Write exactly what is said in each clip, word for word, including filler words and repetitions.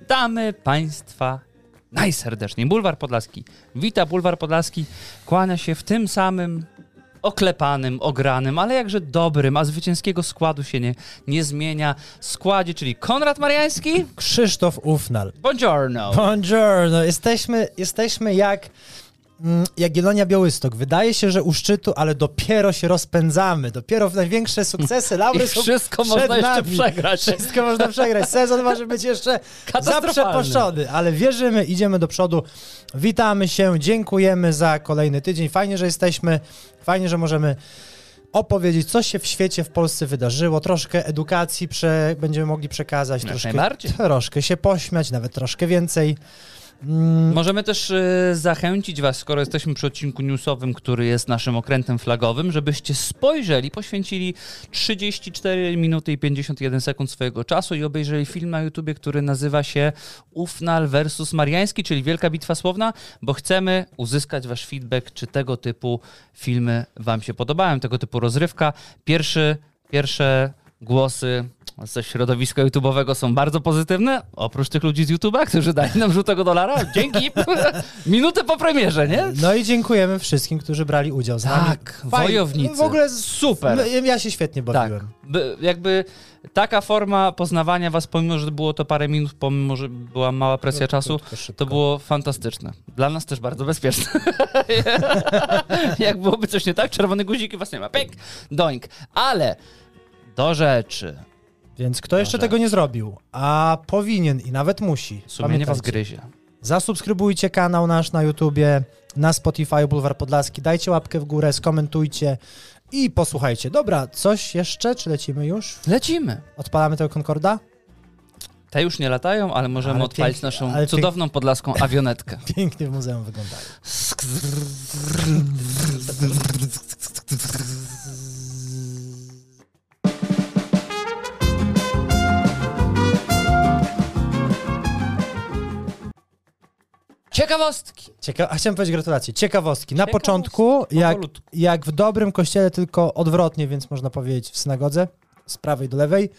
Witamy Państwa najserdeczniej. Bulwar Podlaski. Wita Bulwar Podlaski. Kłania się w tym samym oklepanym, ogranym, ale jakże dobrym, a zwycięskiego składu się nie, nie zmienia składzie, czyli Konrad Mariański, Krzysztof Ufnal. Buongiorno. Buongiorno. Jesteśmy, jesteśmy jak, jak Jelonia Białystok. Wydaje się, że u szczytu, ale dopiero się rozpędzamy. Dopiero w największe sukcesy, laury I są wszystko przed można jeszcze nami. przegrać. Wszystko można przegrać. Sezon może być jeszcze zaprzeposzczony, ale wierzymy, idziemy do przodu. Witamy się, dziękujemy za kolejny tydzień. Fajnie, że jesteśmy, fajnie, że możemy opowiedzieć, co się w świecie, w Polsce wydarzyło. Troszkę edukacji prze, będziemy mogli przekazać, troszkę, troszkę się pośmiać, nawet troszkę więcej. Mm. Możemy też y, zachęcić was, skoro jesteśmy przy odcinku newsowym, który jest naszym okrętem flagowym, żebyście spojrzeli, poświęcili trzydzieści cztery minuty i pięćdziesiąt jeden sekund swojego czasu i obejrzeli film na YouTubie, który nazywa się Ufnal versus Mariański, czyli Wielka Bitwa Słowna, bo chcemy uzyskać wasz feedback, czy tego typu filmy wam się podobają, tego typu rozrywka. Pierwszy, pierwsze głosy ze środowiska YouTube'owego są bardzo pozytywne, oprócz tych ludzi z YouTube'a, którzy dali nam żółtego dolara. Dzięki! Minutę po premierze, nie? No i dziękujemy wszystkim, którzy brali udział z nami. Tak, wojownicy. W ogóle super. Ja się świetnie bawiłem. Tak. Jakby taka forma poznawania was, pomimo że było to parę minut, pomimo że była mała presja czasu, to było fantastyczne. Dla nas też bardzo bezpieczne. Jak byłoby coś nie tak, czerwone guziki was nie ma. Pyk, doink. Ale do rzeczy. Więc kto jeszcze tego nie zrobił, a powinien i nawet musi, sumienie was gryzie. Zasubskrybujcie kanał nasz na YouTubie, na Spotify, Bulwar Podlaski, dajcie łapkę w górę, skomentujcie i posłuchajcie. Dobra, coś jeszcze, czy lecimy już? Lecimy. Odpalamy tego Concorda? Te już nie latają, ale możemy ale odpalić pięknie, naszą cudowną pięk... podlaską awionetkę. Pięknie w muzeum wyglądają. Ciekawostki. Cieka- a chciałem powiedzieć gratulacje. Ciekawostki. Na Ciekawostki. początku, jak, jak w dobrym kościele, tylko odwrotnie, więc można powiedzieć w synagodze, z prawej do lewej.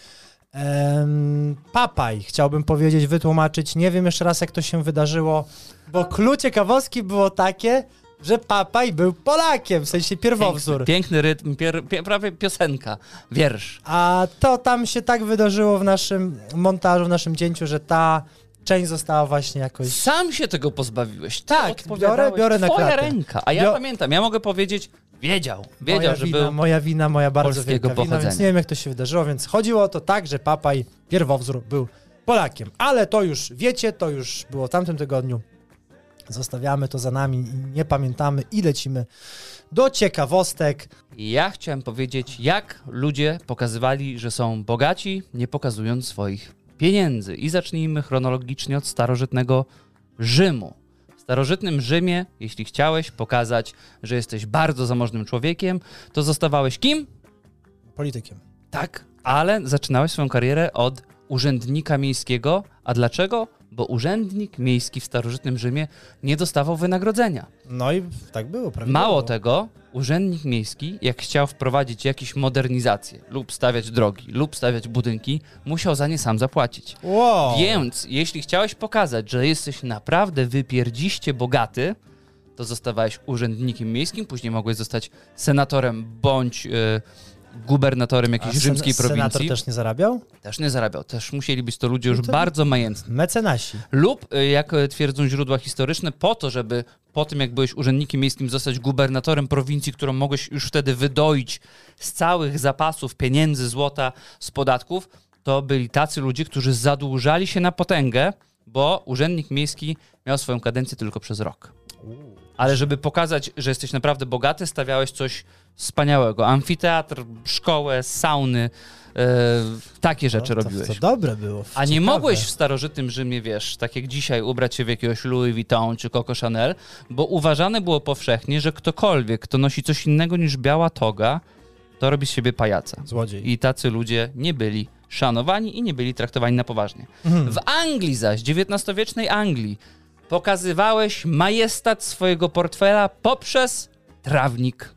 Ehm, papaj, chciałbym powiedzieć, wytłumaczyć. Nie wiem jeszcze raz, jak to się wydarzyło, bo clue ciekawostki było takie, że papaj był Polakiem, w sensie pierwowzór. Piękny, piękny rytm, pier, pier, prawie piosenka, wiersz. A to tam się tak wydarzyło w naszym montażu, w naszym cięciu, że ta część została właśnie jakoś... Sam się tego pozbawiłeś. Ty tak, biorę, biorę na Twoja klatę. ręka. A ja Bio... pamiętam, ja mogę powiedzieć, wiedział. Wiedział, moja że wina, był moja wina, moja bardzo wielka pochodzenia. wina, więc nie wiem, jak to się wydarzyło, więc chodziło o to tak, że papaj, pierwowzór, był Polakiem. Ale to już wiecie, to już było w tamtym tygodniu. Zostawiamy to za nami, nie pamiętamy i lecimy do ciekawostek. Ja chciałem powiedzieć, jak ludzie pokazywali, że są bogaci, nie pokazując swoich pieniędzy. I zacznijmy chronologicznie od starożytnego Rzymu. W starożytnym Rzymie, jeśli chciałeś pokazać, że jesteś bardzo zamożnym człowiekiem, to zostawałeś kim? Politykiem. Tak, ale zaczynałeś swoją karierę od urzędnika miejskiego. A dlaczego? Bo urzędnik miejski w starożytnym Rzymie nie dostawał wynagrodzenia. No i tak było, prawda? Mało tego, urzędnik miejski, jak chciał wprowadzić jakieś modernizacje lub stawiać drogi, lub stawiać budynki, musiał za nie sam zapłacić. Wow. Więc jeśli chciałeś pokazać, że jesteś naprawdę wypierdziście bogaty, to zostawałeś urzędnikiem miejskim, później mogłeś zostać senatorem bądź yy, gubernatorem jakiejś sen- rzymskiej prowincji. Senator też nie zarabiał? Też nie zarabiał. Też musieli być to ludzie już to bardzo majętni. Mecenasi. Lub, jak twierdzą źródła historyczne, po to, żeby po tym, jak byłeś urzędnikiem miejskim, zostać gubernatorem prowincji, którą mogłeś już wtedy wydoić z całych zapasów pieniędzy, złota, z podatków, to byli tacy ludzie, którzy zadłużali się na potęgę, bo urzędnik miejski miał swoją kadencję tylko przez rok. Ale żeby pokazać, że jesteś naprawdę bogaty, stawiałeś coś wspaniałego. Amfiteatr, szkołę, sauny, yy, takie rzeczy no, to, robiłeś. To dobre było. A nie mogłeś w starożytnym Rzymie, wiesz, tak jak dzisiaj, ubrać się w jakiegoś Louis Vuitton czy Coco Chanel, bo uważane było powszechnie, że ktokolwiek, kto nosi coś innego niż biała toga, to robi z siebie pajaca. Złodziej. I tacy ludzie nie byli szanowani i nie byli traktowani na poważnie. Mhm. W Anglii zaś, dziewiętnastowiecznej Anglii, pokazywałeś majestat swojego portfela poprzez trawnik.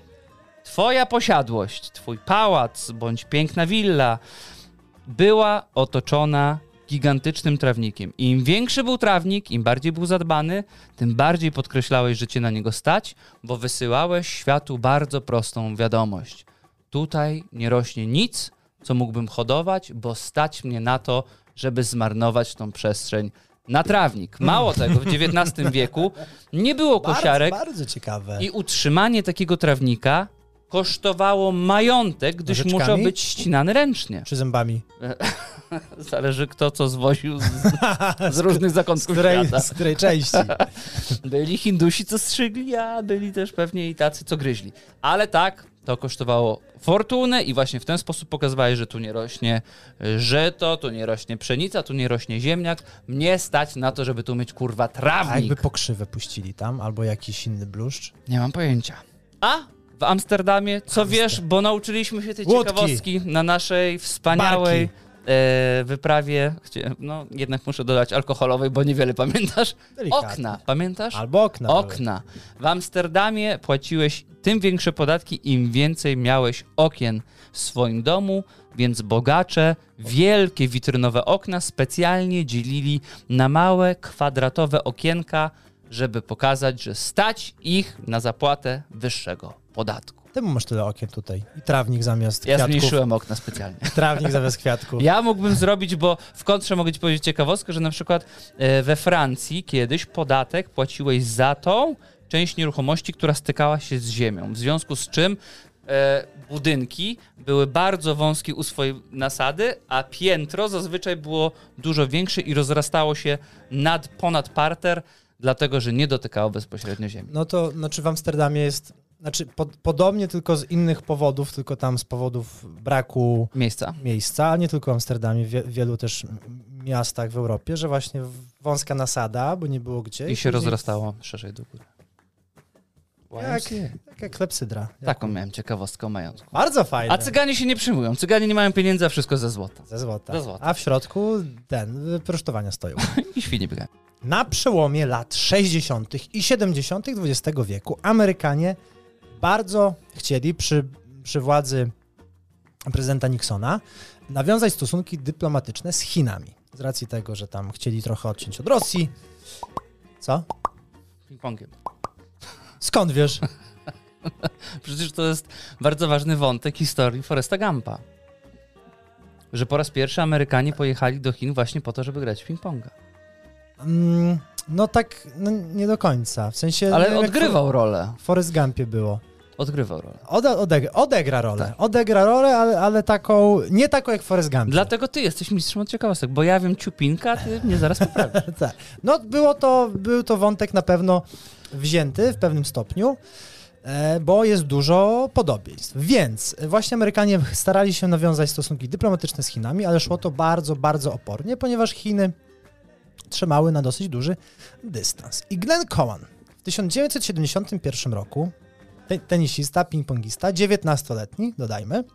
Twoja posiadłość, twój pałac bądź piękna willa była otoczona gigantycznym trawnikiem. I im większy był trawnik, im bardziej był zadbany, tym bardziej podkreślałeś, że cię na niego stać, bo wysyłałeś światu bardzo prostą wiadomość. Tutaj nie rośnie nic, co mógłbym hodować, bo stać mnie na to, żeby zmarnować tą przestrzeń na trawnik. Mało tego, w dziewiętnastym wieku nie było kosiarek. Bardzo, bardzo ciekawe. I utrzymanie takiego trawnika kosztowało majątek, gdyż Nożyczkami? musiał być ścinany ręcznie. Czy zębami? Zależy kto co zwoził z, z różnych zakątków z której, świata. Z której części? Byli Hindusi, co strzygli, a byli też pewnie i tacy, co gryźli. Ale tak, to kosztowało fortunę i właśnie w ten sposób pokazywałeś, że tu nie rośnie żyto, tu nie rośnie pszenica, tu nie rośnie ziemniak. Mnie stać na to, żeby tu mieć, kurwa, trawnik. A jakby pokrzywę puścili tam, albo jakiś inny bluszcz? Nie mam pojęcia. A w Amsterdamie, co Amster. wiesz, bo nauczyliśmy się tej Łódki. ciekawostki na naszej wspaniałej e, wyprawie, gdzie, no jednak muszę dodać alkoholowej, bo niewiele pamiętasz. Delikatnie. Okna, pamiętasz? Albo okna. Okna. W Amsterdamie płaciłeś tym większe podatki, im więcej miałeś okien w swoim domu, więc bogacze wielkie witrynowe okna specjalnie dzielili na małe, kwadratowe okienka, żeby pokazać, że stać ich na zapłatę wyższego podatku. Temu masz tyle okien tutaj. I trawnik zamiast ja kwiatków. Ja zmniejszyłem okna specjalnie. Trawnik zamiast kwiatków. Ja mógłbym zrobić, bo w kontrze mogę ci powiedzieć ciekawostkę, że na przykład we Francji kiedyś podatek płaciłeś za tą część nieruchomości, która stykała się z ziemią. W związku z czym e, budynki były bardzo wąskie u swojej nasady, a piętro zazwyczaj było dużo większe i rozrastało się nad, ponad parter, dlatego że nie dotykało bezpośrednio ziemi. No to znaczy w Amsterdamie jest, znaczy pod, podobnie tylko z innych powodów, tylko tam z powodów braku miejsca, miejsca a nie tylko w Amsterdamie, w wie, wielu też miastach w Europie, że właśnie wąska nasada, bo nie było gdzie. I się później rozrastało szerzej do góry. Jak, jak, jak klepsydra. Taką miałem ciekawostkę o majątku. Bardzo fajne. A cyganie się nie przyjmują. Cyganie nie mają pieniędzy, a wszystko ze złota. Ze złota. Ze złota. A w środku ten, prosztowania stoją. I świnie biegają. Na przełomie lat sześćdziesiątych i siedemdziesiątych dwudziestego wieku Amerykanie bardzo chcieli przy, przy władzy prezydenta Nixona nawiązać stosunki dyplomatyczne z Chinami. Z racji tego, że tam chcieli trochę odciąć od Rosji. Co? Ping-pongiem. Skąd wiesz? Przecież to jest bardzo ważny wątek historii Foresta Gumpa. Że po raz pierwszy Amerykanie pojechali do Chin właśnie po to, żeby grać w ping-ponga. Mm, no tak, no nie do końca. W sensie... Ale wiem, odgrywał rolę. W Forest Gumpie było. Odgrywał rolę. Ode, odegra, odegra rolę. Tak. Odegra rolę, ale, ale taką, nie taką jak w Forest Gumpie. Dlatego ty jesteś mistrzem od ciekawostek, bo ja wiem ciupinka, a ty mnie zaraz poprawisz. Tak. No było to, był to wątek na pewno wzięty w pewnym stopniu, e, bo jest dużo podobieństw. Więc właśnie Amerykanie starali się nawiązać stosunki dyplomatyczne z Chinami, ale szło to bardzo, bardzo opornie, ponieważ Chiny trzymały na dosyć duży dystans. I Glenn Cowan w tysiąc dziewięćset siedemdziesiątym pierwszym roku, te, tenisista, ping-pongista, dziewiętnastoletni, dodajmy,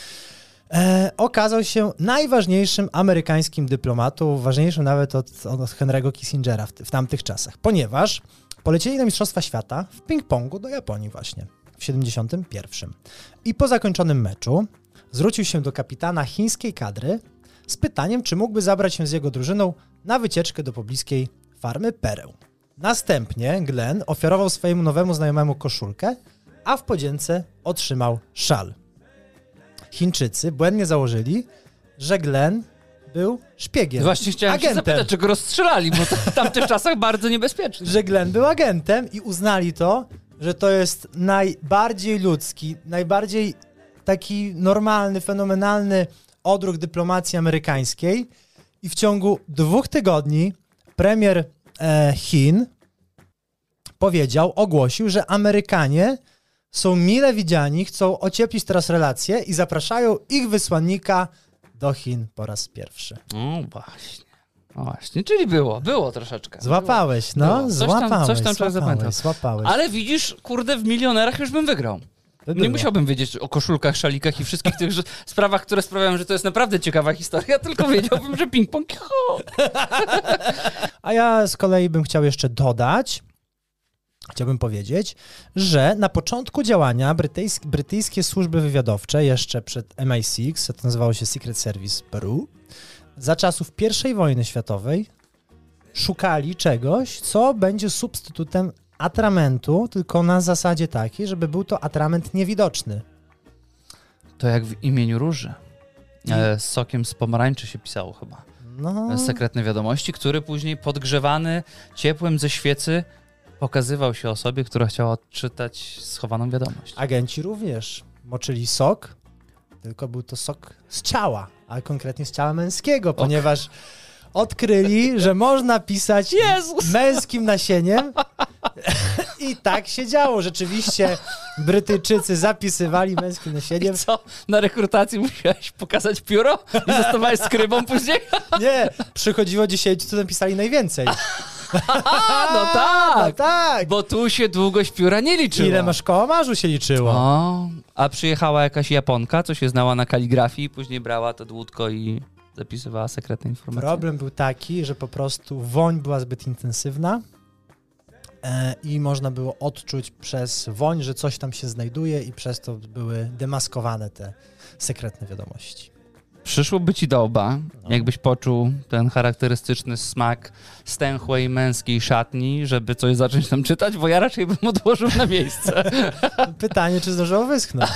e, okazał się najważniejszym amerykańskim dyplomatą, ważniejszym nawet od, od Henry'ego Kissingera w, w tamtych czasach, ponieważ polecieli na Mistrzostwa Świata w ping-pongu do Japonii właśnie w siedemdziesiątym pierwszym. I po zakończonym meczu zwrócił się do kapitana chińskiej kadry z pytaniem, czy mógłby zabrać się z jego drużyną na wycieczkę do pobliskiej farmy pereł. Następnie Glenn ofiarował swojemu nowemu znajomemu koszulkę, a w podzięce otrzymał szal. Chińczycy błędnie założyli, że Glenn był szpiegiem. Właśnie chciałem agentem. się zapytać, czy go rozstrzelali, bo to w tamtych czasach bardzo niebezpieczne. Że Glenn był agentem i uznali to, że to jest najbardziej ludzki, najbardziej taki normalny, fenomenalny odruch dyplomacji amerykańskiej i w ciągu dwóch tygodni premier e, Chin powiedział, ogłosił, że Amerykanie są mile widziani, chcą ocieplić teraz relacje i zapraszają ich wysłannika do Chin po raz pierwszy. No właśnie. No właśnie, czyli było, było troszeczkę. Złapałeś, było. no, Było. Coś złapałeś, tam, coś tam człowiek złapałeś, zapamiętał. złapałeś. Ale widzisz, kurde, w milionerach już bym wygrał. By Nie było. musiałbym wiedzieć o koszulkach, szalikach i wszystkich tych że- sprawach, które sprawiają, że to jest naprawdę ciekawa historia, tylko wiedziałbym, że ping-pong... Ho! A ja z kolei bym chciał jeszcze dodać, chciałbym powiedzieć, że na początku działania brytyjs- brytyjskie służby wywiadowcze, jeszcze przed M I six, to nazywało się Secret Service Peru, za czasów pierwszej wojny światowej szukali czegoś, co będzie substytutem atramentu, tylko na zasadzie takiej, żeby był to atrament niewidoczny. To jak w imieniu Róży. E, z sokiem z pomarańczy się pisało chyba. No. Sekretne wiadomości, który później podgrzewany ciepłem ze świecy pokazywał się osobie, która chciała odczytać schowaną wiadomość. Agenci również moczyli sok, tylko był to sok z ciała, a konkretnie z ciała męskiego, ponieważ odkryli, że można pisać Jezus! męskim nasieniem i tak się działo. Rzeczywiście Brytyjczycy zapisywali męskim nasieniem. I co? Na rekrutacji musiałeś pokazać pióro i zostawałeś skrybą później? Nie, przychodziło dziesięciu, co napisali najwięcej. A, no tak! No tak! Bo tu się długość pióra nie liczyła. Ile masz kołamarzu się liczyło. O, a przyjechała jakaś Japonka, co się znała na kaligrafii, i później brała to dłutko i zapisywała sekretne informacje. Problem był taki, że po prostu woń była zbyt intensywna e, i można było odczuć przez woń, że coś tam się znajduje i przez to były demaskowane te sekretne wiadomości. Przyszłoby ci do łba, No. jakbyś poczuł ten charakterystyczny smak stęchłej męskiej szatni, żeby coś zacząć tam czytać, bo ja raczej bym odłożył na miejsce. Pytanie, czy zdążyło wyschnąć.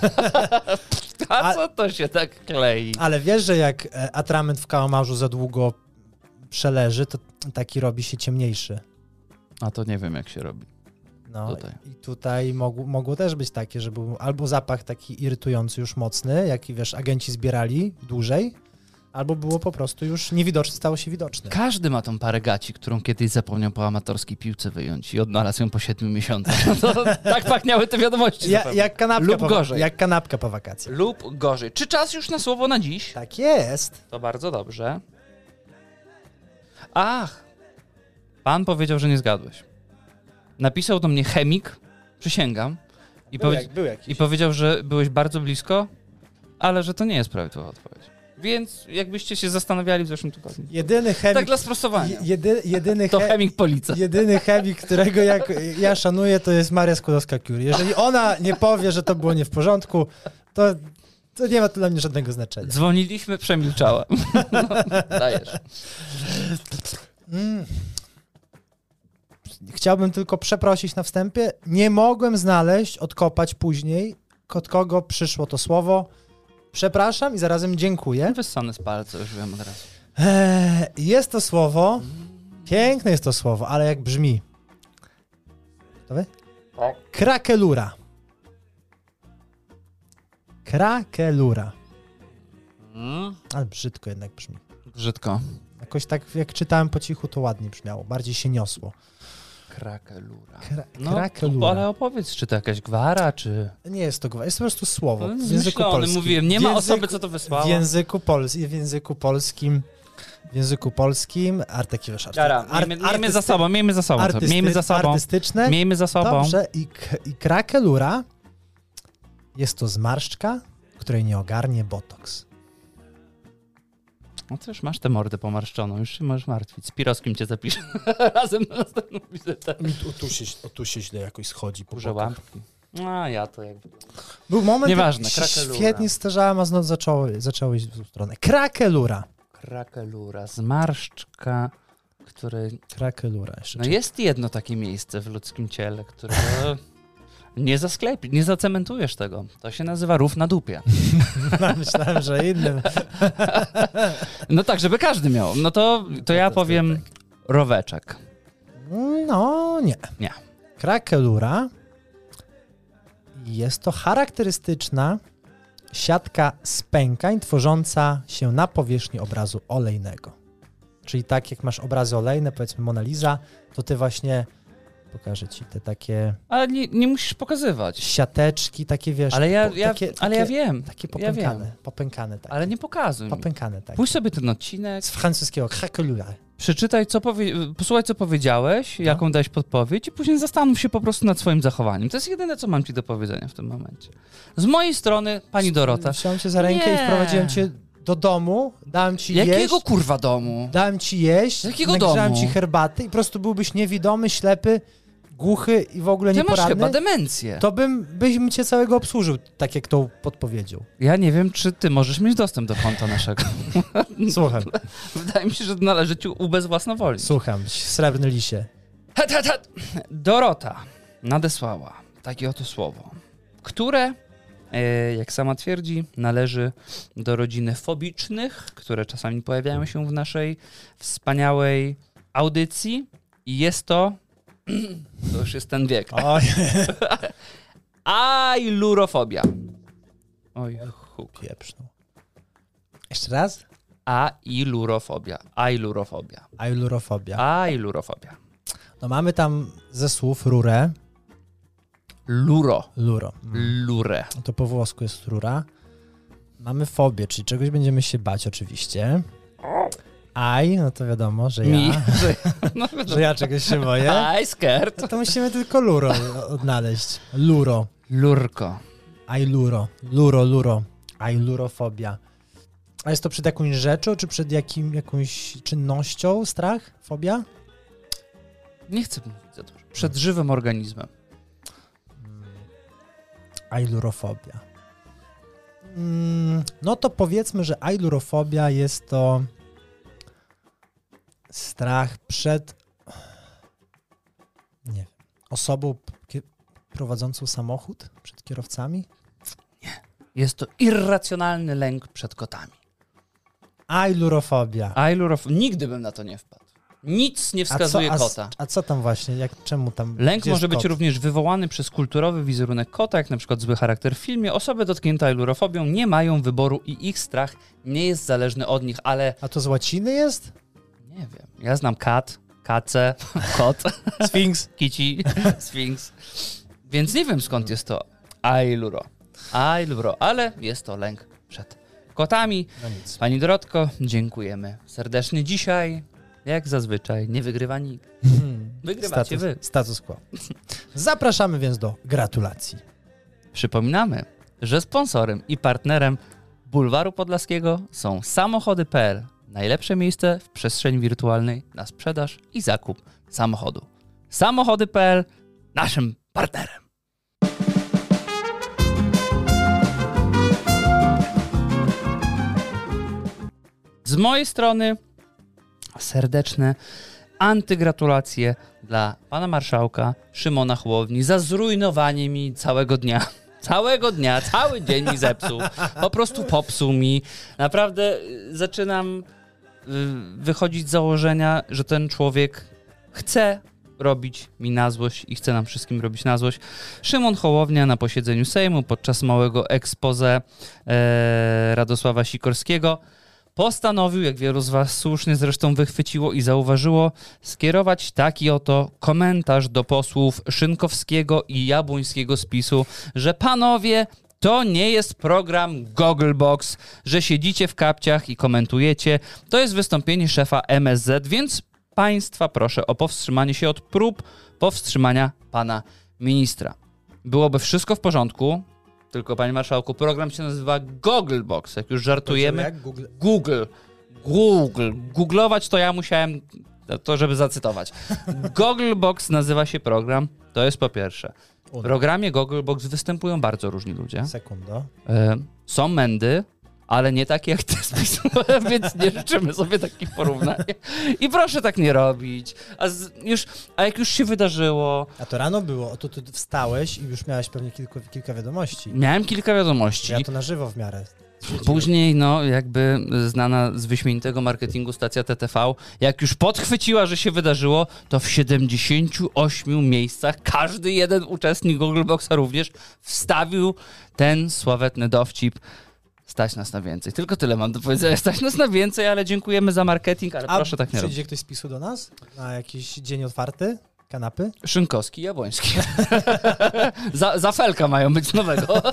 A co to się tak klei? Ale wiesz, że jak e, atrament w kałamarzu za długo przeleży, to taki robi się ciemniejszy. A to nie wiem, jak się robi. No Tutaj. i tutaj mogło, mogło też być takie, że był albo zapach taki irytujący już mocny, jaki wiesz, agenci zbierali dłużej, albo było po prostu już niewidoczne, stało się widoczne. Każdy ma tą parę gaci, którą kiedyś zapomniał po amatorskiej piłce wyjąć i odnalazł ją po siedmiu miesiącach. No to tak pachniały te wiadomości. Ja, jak, kanapka Lub po, gorzej. jak kanapka po wakacjach. Lub gorzej. Czy czas już na słowo na dziś? Tak jest. To bardzo dobrze. Ach, pan powiedział, że nie zgadłeś. Napisał do mnie chemik, przysięgam, i, Był, powie- jak, był jakiś. i powiedział, że byłeś bardzo blisko, ale że to nie jest prawidłowa odpowiedź. Więc jakbyście się zastanawiali w zeszłym tygodniu. Jedyny chemik, Tak dla sprostowania. jedy, jedyny, To he, chemik Police. jedyny chemik, którego jak, ja szanuję, to jest Maria Skłodowska-Curie. Jeżeli ona nie powie, że to było nie w porządku, to, to nie ma to dla mnie żadnego znaczenia. Dzwoniliśmy, przemilczała. No, dajesz. Mm. Chciałbym tylko przeprosić na wstępie. Nie mogłem znaleźć, odkopać później, od kogo przyszło to słowo. Przepraszam i zarazem dziękuję. Wyssane z palca, już wiem od razu. Eee, jest to słowo, piękne jest to słowo, ale jak brzmi? Gotowy? Tak. Krakelura. Krakelura. Mm. Ale brzydko jednak brzmi. Brzydko. Jakoś tak jak czytałem po cichu, to ładnie brzmiało, bardziej się niosło. Krakelura. Kra No, krakelura. ale opowiedz, czy to jakaś gwara, czy... Nie jest to gwa, jest po prostu słowo No, w języku zmyślony, polskim. mówiłem, nie ma W języku- osoby, co to wysłała. W języku, pols w języku polskim, w języku polskim, artyki, wiesz, arty Dobra, ar miejmy, miejmy za sobą, miejmy za sobą. artysty Miejmy za sobą. artystyczne. Miejmy za sobą. Dobrze, i, k i krakelura jest to zmarszczka, której nie ogarnie botoks. No to już masz tę mordę pomarszczoną, już się możesz martwić. Z Pirowskim cię zapiszę razem na następną wizytę. O tu się, o tu się źle jakoś schodzi po Kurze bokach. łapki. A ja to jak... Był moment, Nieważne, jak się krakelura. świetnie starzałem, a znowu zaczęło, zaczęło iść w tą stronę. Krakelura. Krakelura, zmarszczka, który... Krakelura jeszcze. No jest jedno takie miejsce w ludzkim ciele, którego nie zasklepisz, nie zacementujesz tego. To się nazywa rów na dupie. Myślałem, że innym. No tak, żeby każdy miał. No to, to ja powiem roweczek. No, nie. Nie. Krakelura jest to charakterystyczna siatka spękań tworząca się na powierzchni obrazu olejnego. Czyli tak jak masz obrazy olejne, powiedzmy Mona Lisa, to ty właśnie, pokażę ci te takie Ale nie, nie musisz pokazywać. siateczki, takie wiesz... Ale ja, po, ja, takie, ale ja takie- wiem. Takie Ja popękane, wiem. popękane takie. Ale nie pokazuj. Popękane takie. Pójdź sobie ten odcinek, Z francuskiego krakelura. przeczytaj, co powie... posłuchaj, co powiedziałeś, jaką dałeś podpowiedź i później zastanów się po prostu nad swoim zachowaniem. To jest jedyne, co mam ci do powiedzenia w tym momencie. Z mojej strony, pani Dorota. Wziąłem cię za rękę Nie. i wprowadziłem cię do domu, dałem ci Jakiego jeść. kurwa domu? Dałem ci jeść, Jakiego nagrzałem domu? ci herbaty i po prostu byłbyś niewidomy, ślepy, głuchy i w ogóle Ty nieporadny, masz chyba demencję. to bym, byś cię całego obsłużył, tak jak to podpowiedział. Ja nie wiem, czy ty możesz mieć dostęp do konta naszego. Słucham. Wydaje mi się, że należy ci ubezwłasnowolnić. Słucham, srebrny lisie. Het, het, het. Dorota nadesłała takie oto słowo, które, e, jak sama twierdzi, należy do rodziny fobicznych, które czasami pojawiają się w naszej wspaniałej audycji i jest to, to już jest ten wiek, Oj, ailurofobia. Oj, huk. pieprzną. Jeszcze raz? Ailurofobia. Ailurofobia. Ailurofobia. Ailurofobia. No mamy tam ze słów rurę. Luro. Luro. Mm. Lurę. To po włosku jest rura. Mamy fobię, czyli czegoś będziemy się bać oczywiście. Aj, no to wiadomo, że ja, Mi. Że, no, że ja czegoś się boję. I scared. No to musimy tylko luro odnaleźć. Luro. Lurko. Aj luro. Luro, luro. Aj lurofobia. A jest to przed jakąś rzeczą, czy przed jakim, jakąś czynnością strach? Fobia? Nie chcę mówić za dużo. Przed żywym organizmem. Ailurofobia. Mm, no to powiedzmy, że ailurofobia jest to strach przed nie wiem, osobą kie- prowadzącą samochód, przed kierowcami. Jest to irracjonalny lęk przed kotami. Ailurofobia. Ailurof... Nigdy bym na to nie wpadł. Nic nie wskazuje a co, a, kota. A co tam właśnie? Jak, czemu tam? Lęk gdzie może jest być kot? również wywołany przez kulturowy wizerunek kota, jak na przykład zły charakter w filmie. Osoby dotknięte ailurofobią nie mają wyboru i ich strach nie jest zależny od nich, ale A to z łaciny jest? nie wiem. Ja znam kat, kace, kot, Sfinks. kici, sfinks. Więc nie wiem skąd jest to ailuro. Ailuro, ale jest to lęk przed kotami. No nic. Pani Dorotko, dziękujemy serdecznie dzisiaj. Jak zazwyczaj, nie wygrywa nikt. Wygrywacie Status, wy. status quo. Zapraszamy więc do gratulacji. Przypominamy, że sponsorem i partnerem Bulwaru Podlaskiego są samochody kropka p l. Najlepsze miejsce w przestrzeni wirtualnej na sprzedaż i zakup samochodu. samochody kropka p l naszym partnerem. Z mojej strony serdeczne antygratulacje dla pana marszałka Szymona Hołowni za zrujnowanie mi całego dnia. Całego dnia, cały dzień mi zepsuł. Po prostu popsuł mi. Naprawdę y, zaczynam y, wychodzić z założenia, że ten człowiek chce robić mi na złość i chce nam wszystkim robić na złość. Szymon Hołownia na posiedzeniu Sejmu podczas małego expose e, Radosława Sikorskiego postanowił, jak wielu z was słusznie zresztą wychwyciło i zauważyło, skierować taki oto komentarz do posłów Szynkowskiego i Jabłońskiego z PiSu, że panowie, to nie jest program Gogglebox, że siedzicie w kapciach i komentujecie. To jest wystąpienie szefa M S Z, więc państwa proszę o powstrzymanie się od prób powstrzymania pana ministra. Byłoby wszystko w porządku, tylko, panie marszałku, program się nazywa Gogglebox. Jak już żartujemy... Jak Google? Google. Google. Googlować to ja musiałem, to żeby zacytować. Gogglebox nazywa się program, to jest po pierwsze. W programie Gogglebox występują bardzo różni ludzie. Sekundo. E, są mędy, ale nie takie jak ty spisu, więc nie życzymy sobie takich porównań. I proszę tak nie robić. A, z, już, a jak już się wydarzyło... A to rano było, oto ty wstałeś i już miałeś pewnie kilku, kilka wiadomości. Miałem kilka wiadomości. Ja to na żywo w miarę. Później, no, jakby znana z wyśmienitego marketingu stacja T T V, jak już podchwyciła, że się wydarzyło, to w siedemdziesięciu ośmiu miejscach każdy jeden uczestnik Goggleboxa również wstawił ten sławetny dowcip. Stać nas na więcej. Tylko tyle mam do powiedzenia. Stać nas na więcej, ale dziękujemy za marketing, ale A proszę tak nie robić. przyjdzie ktoś z PiSu do nas? Na jakiś dzień otwarty? Kanapy? Szynkowski, Jabłoński. za, za Felka mają być nowego.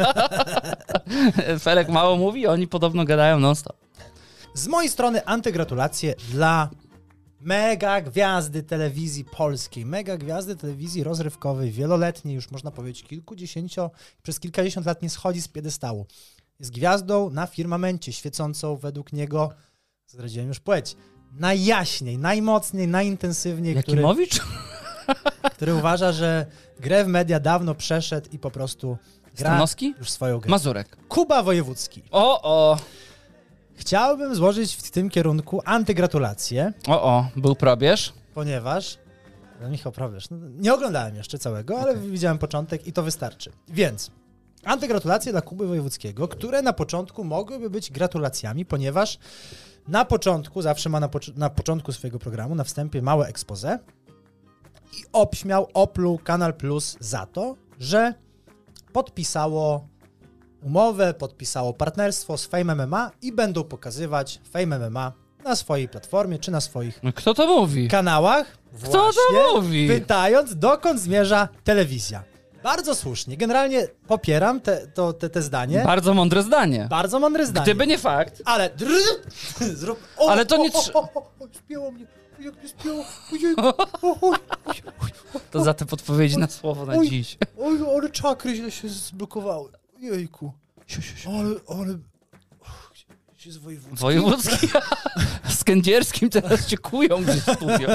Felek mało mówi, oni podobno gadają non-stop. Z mojej strony antygratulacje dla mega gwiazdy telewizji polskiej. Mega gwiazdy telewizji rozrywkowej, wieloletniej, już można powiedzieć kilkudziesięcio, przez kilkadziesiąt lat nie schodzi z piedestału. Jest gwiazdą na firmamencie, świecącą według niego, zdradziłem już płeć, najjaśniej, najmocniej, najintensywniej. Jakimowicz? Który... który uważa, że grę w media dawno przeszedł i po prostu gra Stanowski? już swoją grę. Mazurek. Kuba Wojewódzki. O, o. Chciałbym złożyć w tym kierunku antygratulacje. O, o. Był probierz. Ponieważ... No Michał, probierz. No, nie oglądałem jeszcze całego, ale okay. widziałem początek i to wystarczy. Więc antygratulacje dla Kuby Wojewódzkiego, które na początku mogłyby być gratulacjami, ponieważ na początku, zawsze ma na, po, na początku swojego programu, na wstępie małe expose i obśmiał, opluł Kanal Plus za to, że podpisało umowę, podpisało partnerstwo z Fame M M A i będą pokazywać Fame M M A na swojej platformie, czy na swoich Kto to mówi? kanałach. Kto Właśnie, to mówi? Pytając, dokąd zmierza telewizja. Bardzo słusznie. Generalnie popieram te, to, te, te zdanie. Bardzo mądre zdanie. Bardzo mądre zdanie. Gdyby nie fakt. Ale... Zrób... O, Ale to nie... O, o, o, o, spięło mnie. Jak mnie spięło. Ojej. To za te podpowiedzi na słowo na oj, dziś. Oj, ale czakry źle się zblokowały. Jejku. Ale... ale... Gdzie jest Wojewódzki? Wojewódzki? Z Kędzierskim teraz cię kują gdzieś w studio.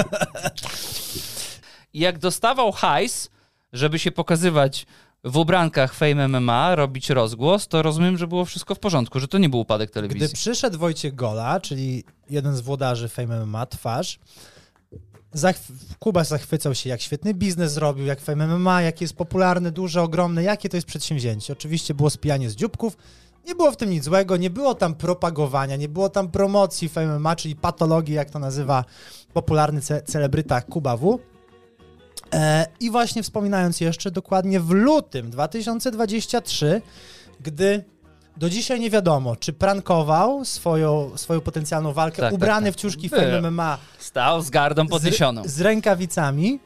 I jak dostawał hajs, żeby się pokazywać w ubrankach Fame M M A, robić rozgłos, to rozumiem, że było wszystko w porządku, że to nie był upadek telewizji. Gdy przyszedł Wojciech Gola, czyli jeden z włodarzy Fame M M A, twarz, zachw- Kuba zachwycał się, jak świetny biznes zrobił, jak Fame M M A, jakie jest popularne, duże, ogromne, jakie to jest przedsięwzięcie. Oczywiście było spijanie z dzióbków, nie było w tym nic złego, nie było tam propagowania, nie było tam promocji Fame M M A, czyli patologii, jak to nazywa popularny ce- celebryta Kuba W. E, I właśnie wspominając jeszcze, dokładnie w lutym dwa tysiące dwudziestym trzecim, gdy do dzisiaj nie wiadomo, czy prankował swoją, swoją potencjalną walkę, tak, ubrany tak, tak. w ciuszki Fame M M A. Stał z gardą podniesioną. Z, z rękawicami.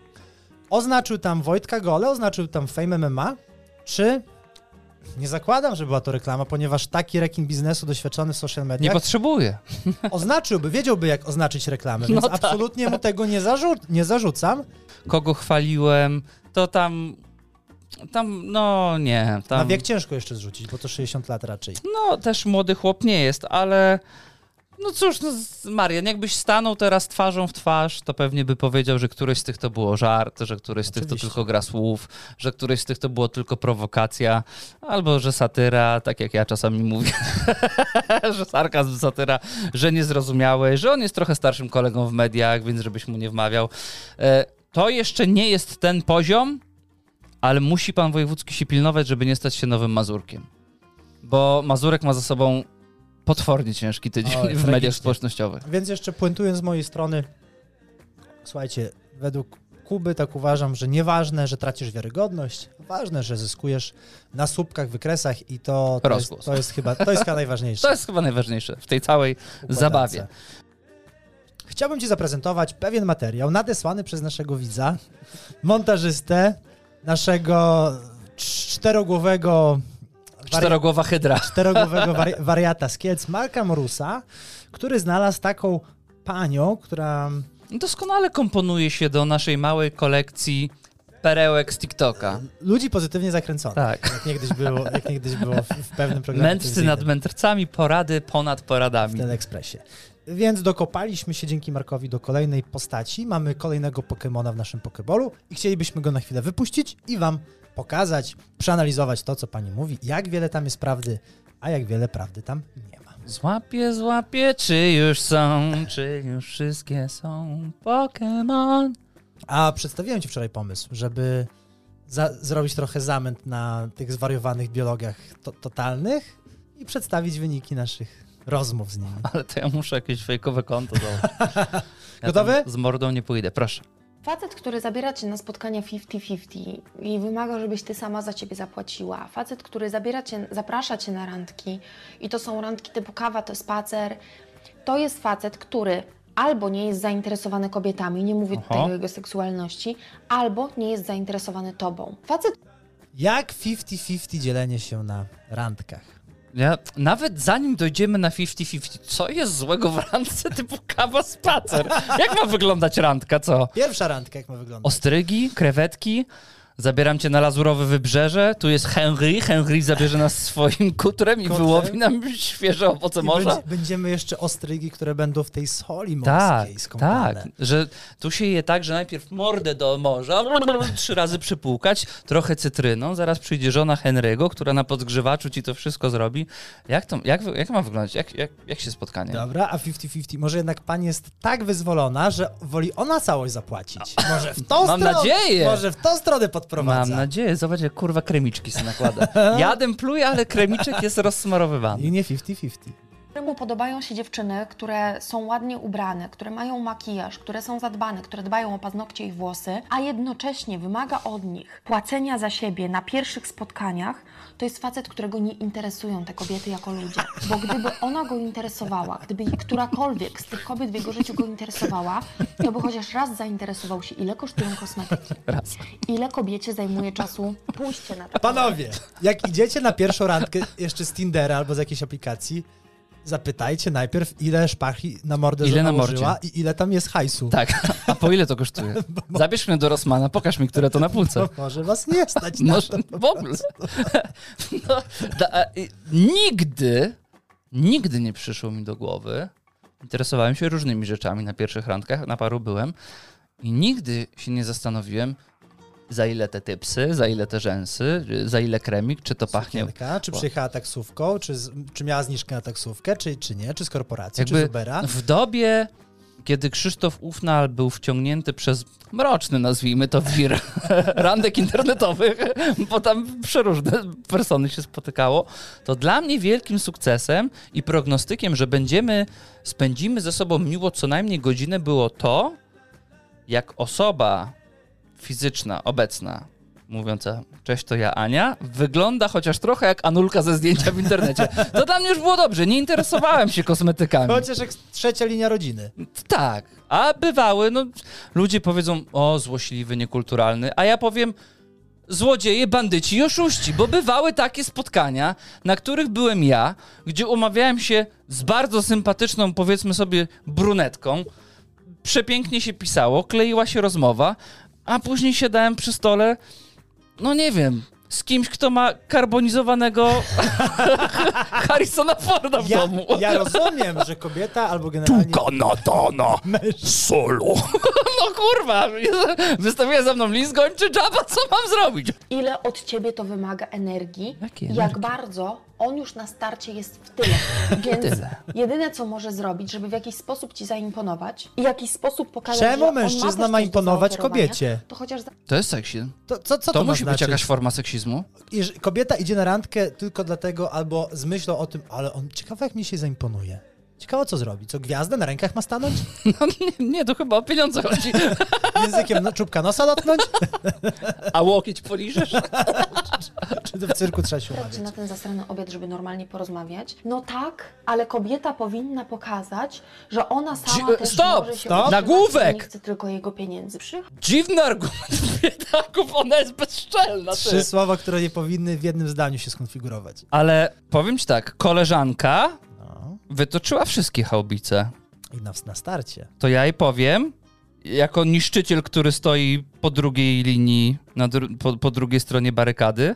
Oznaczył tam Wojtka Golę, oznaczył tam Fame M M A. Czy... Nie zakładam, że była to reklama, ponieważ taki rekin biznesu doświadczony w social mediach... Nie potrzebuje. Oznaczyłby, wiedziałby, jak oznaczyć reklamę, więc no tak, absolutnie tak. mu tego nie, zarzu- nie zarzucam. Kogo chwaliłem, to tam... Tam, no nie. Tam... Na wiek ciężko jeszcze zrzucić, bo to sześćdziesiąt lat raczej. No, też młody chłop nie jest, ale... No cóż, no, Marian, jakbyś stanął teraz twarzą w twarz, to pewnie by powiedział, że któryś z tych to było żart, że któryś z Oczywiście. tych to tylko gra słów, że któryś z tych to było tylko prowokacja, albo że satyra, tak jak ja czasami mówię, że sarkazm, satyra, że niezrozumiały, że on jest trochę starszym kolegą w mediach, więc żebyś mu nie wmawiał. To jeszcze nie jest ten poziom, ale musi pan Wojewódzki się pilnować, żeby nie stać się nowym Mazurkiem. Bo Mazurek ma za sobą potwornie ciężki tydzień Oj, w tragicznie. mediach społecznościowych. Więc jeszcze puentując z mojej strony, słuchajcie, według Kuby tak uważam, że nieważne, że tracisz wiarygodność, ważne, że zyskujesz na słupkach, wykresach i to, to, jest, to jest chyba to jest chyba najważniejsze. To jest chyba najważniejsze w tej całej układance. Zabawie. Chciałbym ci zaprezentować pewien materiał nadesłany przez naszego widza, montażystę, naszego czterogłowego Czterogłowa hydra. Czterogłowego wari- wariata z Kielc, Marka Morusa, który znalazł taką panią, która... Doskonale komponuje się do naszej małej kolekcji perełek z TikToka. Ludzi pozytywnie zakręconych. Tak. Jak niegdyś było, jak niegdyś było w, w pewnym programie. Mędrcy nad mędrcami, porady ponad poradami. W Teleekspresie. Więc dokopaliśmy się dzięki Markowi do kolejnej postaci. Mamy kolejnego Pokemona w naszym Pokeballu i chcielibyśmy go na chwilę wypuścić i wam pokazać, przeanalizować to, co pani mówi, jak wiele tam jest prawdy, a jak wiele prawdy tam nie ma. Złapie, złapie, czy już są, czy już wszystkie są Pokémon. A przedstawiłem ci wczoraj pomysł, żeby za- zrobić trochę zamęt na tych zwariowanych biologiach to- totalnych i przedstawić wyniki naszych rozmów z nimi. Ale to ja muszę jakieś fejkowe konto założyć. Ja Gotowy? Z mordą nie pójdę, proszę. Facet, który zabiera cię na spotkania fifty fifty i wymaga, żebyś ty sama za ciebie zapłaciła. Facet, który zabiera cię, zaprasza cię na randki i to są randki typu kawa, to spacer. To jest facet, który albo nie jest zainteresowany kobietami, nie mówię Aha. tutaj o jego seksualności, albo nie jest zainteresowany tobą. Facet... Jak fifty fifty dzielenie się na randkach? Ja, nawet zanim dojdziemy na fifty fifty, co jest złego w randce typu kawa, spacer? Jak ma wyglądać randka, co? Pierwsza randka jak ma wyglądać? Ostrygi, krewetki, zabieram cię na Lazurowe Wybrzeże, tu jest Henry, Henry zabierze nas swoim kutrem i Kotem. wyłowi nam świeże owoce I morza. będzie, będziemy jeszcze ostrygi, które będą w tej soli morskiej Tak, skąpane. tak, że tu się je tak, że najpierw mordę do morza, trzy razy przypłukać, trochę cytryną, zaraz przyjdzie żona Henry'ego, która na podgrzewaczu ci to wszystko zrobi. Jak to, jak, jak ma wyglądać? Jak, jak, jak się spotkanie? Dobra, a pięćdziesiąt pięćdziesiąt. Może jednak pani jest tak wyzwolona, że woli ona całość zapłacić. Może w tą Mam stronę. nadzieję. Może w tą stronę podprowadza. Mam nadzieję, zobacz jak kurwa kremiczki się nakłada. Jadem pluje, ale kremiczek jest rozsmarowywany. I nie pięćdziesiąt pięćdziesiąt. Któremu podobają się dziewczyny, które są ładnie ubrane, które mają makijaż, które są zadbane, które dbają o paznokcie i włosy, a jednocześnie wymaga od nich płacenia za siebie na pierwszych spotkaniach, to jest facet, którego nie interesują te kobiety jako ludzie. Bo gdyby ona go interesowała, gdyby którakolwiek z tych kobiet w jego życiu go interesowała, to by chociaż raz zainteresował się, ile kosztują kosmetyki. Raz. Ile kobiecie zajmuje czasu pójście na to. Panowie, jak idziecie na pierwszą randkę jeszcze z Tindera albo z jakiejś aplikacji, zapytajcie najpierw, ile szpachli na mordę Ile żona na mordzie? użyła i ile tam jest hajsu. Tak, a po ile to kosztuje? Zabierz mnie do Rossmana, pokaż mi, które to na półce. To może was nie stać na Może, to. w ogóle. No, da, a, i, nigdy, nigdy nie przyszło mi do głowy. Interesowałem się różnymi rzeczami na pierwszych randkach, na paru byłem i nigdy się nie zastanowiłem, za ile te typsy, za ile te rzęsy, za ile kremik, czy to pachnie. Sukienka, czy przyjechała taksówką, czy, z, czy miała zniżkę na taksówkę, czy, czy nie, czy z korporacji, Jakby czy z Ubera. w dobie, kiedy Krzysztof Ufnal był wciągnięty przez mroczny, nazwijmy to, wir randek internetowych, bo tam przeróżne persony się spotykało, to dla mnie wielkim sukcesem i prognostykiem, że będziemy, spędzimy ze sobą miło co najmniej godzinę, było to, jak osoba fizyczna, obecna, mówiąca cześć, to ja Ania, wygląda chociaż trochę jak Anulka ze zdjęcia w internecie. To dla mnie już było dobrze, nie interesowałem się kosmetykami. Chociaż jak trzecia linia rodziny. Tak, a bywały, no ludzie powiedzą, o złośliwy, niekulturalny, a ja powiem, złodzieje, bandyci i oszuści, bo bywały takie spotkania, na których byłem ja, gdzie umawiałem się z bardzo sympatyczną, powiedzmy sobie, brunetką, przepięknie się pisało, kleiła się rozmowa, a później siadałem przy stole, no nie wiem, z kimś, kto ma karbonizowanego Harrisona Forda w Ja, domu. ja rozumiem, że kobieta albo generalnie... Natana, solo. No kurwa, wystawiła za mną list gończy, Jabba, co mam zrobić? Ile od ciebie to wymaga energii, Jakiej jak energii? bardzo on już na starcie jest w tyle. Więc tyle. jedyne, co może zrobić, żeby w jakiś sposób ci zaimponować i w jakiś sposób pokazać, Czemu że on mężczyzna ma, też ma coś do imponować zaoferowania, kobiecie? To chociaż za... To jest seksizm. To, co, co To, to ma musi być znaczyć? jakaś forma seksizmu. I że kobieta idzie na randkę tylko dlatego, albo z myślą o tym, ale on ciekawe jak mi się zaimponuje. Ciekawe co zrobi. Co, gwiazdę na rękach ma stanąć? No nie, nie, to chyba o pieniądze chodzi. Językiem no, czubka nosa dotknąć? A łokieć poliżesz? Czy to w cyrku trzeba się Czy umawiać? na ten zasrany obiad, żeby normalnie porozmawiać? No tak, ale kobieta powinna pokazać, że ona sama Dzi- też stop, może się stop. utrzymać, Nagłówek! Nie chce tylko jego pieniędzy. Przychodzi Dziwny argument biedaków, ona jest bezczelna. ty. Trzy słowa, które nie powinny w jednym zdaniu się skonfigurować. Ale powiem ci tak, koleżanka No. wytoczyła wszystkie haubice. I na, na starcie. To ja jej powiem, jako niszczyciel, który stoi po drugiej linii, na dru- po, po drugiej stronie barykady,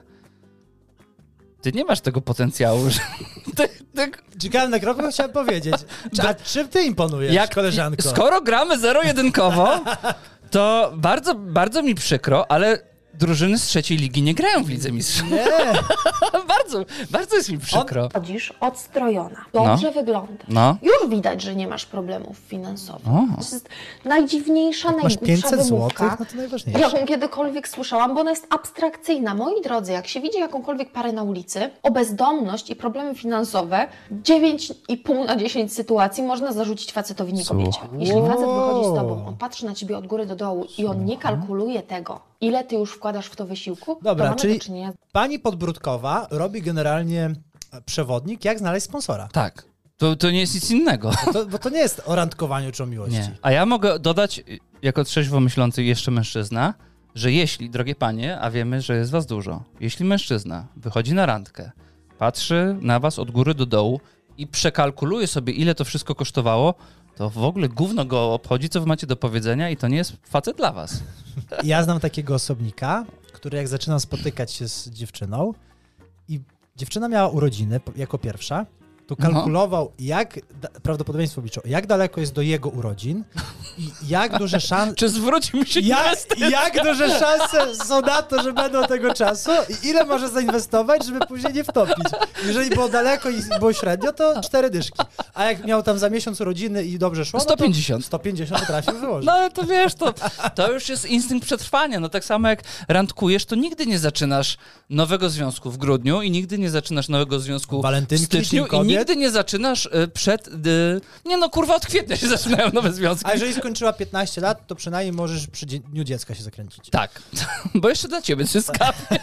ty nie masz tego potencjału, że... Ty, ty, Czekałem na krok, bo chciałem powiedzieć. A czym ty imponujesz, jak, koleżanko? skoro gramy zero-jedynkowo, to bardzo, bardzo mi przykro, ale drużyny z trzeciej ligi nie grają w Lidze Mistrzów. Nie, bardzo, bardzo jest mi przykro. Chodzisz odstrojona, dobrze No. wyglądasz. No. Już widać, że nie masz problemów finansowych. O. To jest najdziwniejsza, masz najgłupsza pięćset wymówka, złotych, no to najważniejsze. jaką kiedykolwiek słyszałam, bo ona jest abstrakcyjna. Moi drodzy, jak się widzi jakąkolwiek parę na ulicy, o bezdomność i problemy finansowe, dziewięć i pół na dziesięć sytuacji można zarzucić facetowi, nie kobiecie. Jeśli facet wychodzi z tobą, on patrzy na ciebie od góry do dołu i on nie kalkuluje tego, ile ty już wkładasz w to wysiłku, Dobra, to mamy czyli do czynienia pani Podbródkowa robi generalnie przewodnik, jak znaleźć sponsora. Tak, to, to nie jest nic innego. Bo to, bo to nie jest o randkowaniu czy o miłości. Nie. A ja mogę dodać, jako trzeźwo myślący jeszcze mężczyzna, że jeśli, drogie panie, a wiemy, że jest was dużo, jeśli mężczyzna wychodzi na randkę, patrzy na was od góry do dołu i przekalkuluje sobie, ile to wszystko kosztowało, to w ogóle gówno go obchodzi, co wy macie do powiedzenia i to nie jest facet dla was. Ja znam takiego osobnika który jak zaczynam spotykać się z dziewczyną i dziewczyna miała urodziny jako pierwsza, to kalkulował, no. jak, da, prawdopodobieństwo obliczał, jak daleko jest do jego urodzin i jak duże szanse... Czy zwróci mu się jak, jak duże szanse są na to, że będą tego czasu i ile może zainwestować, żeby później nie wtopić. Jeżeli było daleko i było średnio, to cztery dyszki. A jak miał tam za miesiąc urodziny i dobrze szło, sto pięćdziesiąt. No to sto pięćdziesiąt potrafił wyłożyć. No ale to wiesz, to, to już jest instynkt przetrwania. No tak samo jak randkujesz, to nigdy nie zaczynasz nowego związku w grudniu i nigdy nie zaczynasz nowego związku Walentynki, w styczniu i nigdy nie zaczynasz y, przed... Y, nie no, kurwa, od kwietnia się zaczynają nowe związki. A jeżeli skończyła piętnaście lat, to przynajmniej możesz przy dniu dziecka się zakręcić. Tak, bo jeszcze dla ciebie się skapnie.